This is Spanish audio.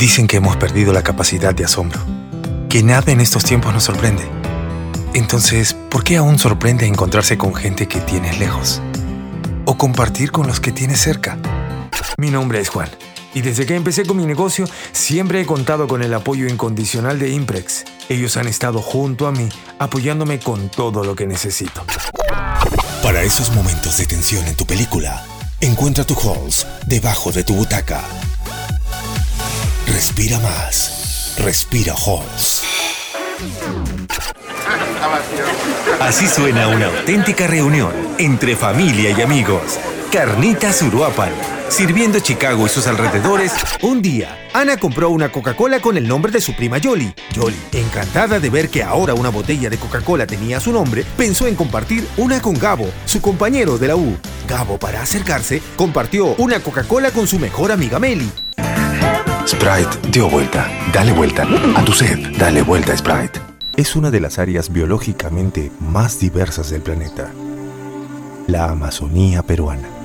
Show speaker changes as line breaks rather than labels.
Dicen que hemos perdido la capacidad de asombro, que nada en estos tiempos nos sorprende. Entonces, ¿por qué aún sorprende encontrarse con gente que tienes lejos? ¿O compartir con los que tienes cerca? Mi nombre es Juan, y desde que empecé con mi negocio, siempre he contado con el apoyo incondicional de Imprex. Ellos han estado junto a mí, apoyándome con todo lo que necesito.
Para esos momentos de tensión en tu película, encuentra tu Halls debajo de tu butaca. Respira más. Respira Halls.
Así suena una auténtica reunión entre familia y amigos. Carnitas Uruapan, sirviendo Chicago y sus alrededores. Un día, Ana compró una Coca-Cola con el nombre de su prima Yoli. Yoli, encantada de ver que ahora una botella de Coca-Cola tenía su nombre, pensó en compartir una con Gabo, su compañero de la U. Gabo, para acercarse, compartió una Coca-Cola con su mejor amiga Meli.
Sprite dio vuelta. Dale vuelta. A tu sed, dale vuelta, Sprite.
Es una de las áreas biológicamente más diversas del planeta, la Amazonía peruana.